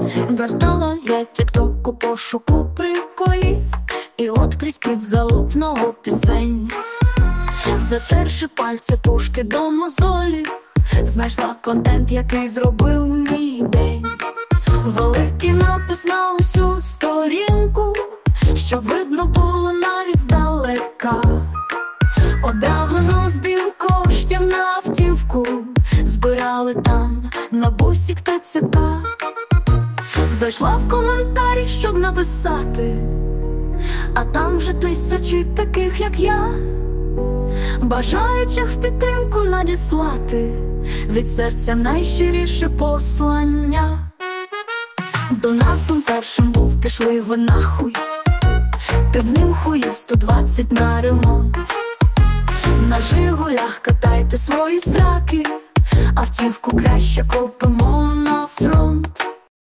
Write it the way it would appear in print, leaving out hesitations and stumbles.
Гортала я тік-ток у пошуку приколів, і от крізь під залупного пісень, затерши пальці пушки до мозолі, знайшла контент, який зробив мій день. Великий напис на усю сторінку, щоб видно було навіть здалека. Об'явлено збір коштів на автівку, збирали там на бусік ТЦК. Зайшла в коментарі, щоб написати, а там вже тисячі таких, як я, бажаючих в підтримку надіслати від серця найщиріше послання. Донатом першим був «Пішли ви нахуй», під ним хуїв 120 на ремонт. На Жигулях катайте свої сраки, автівку краще купимо на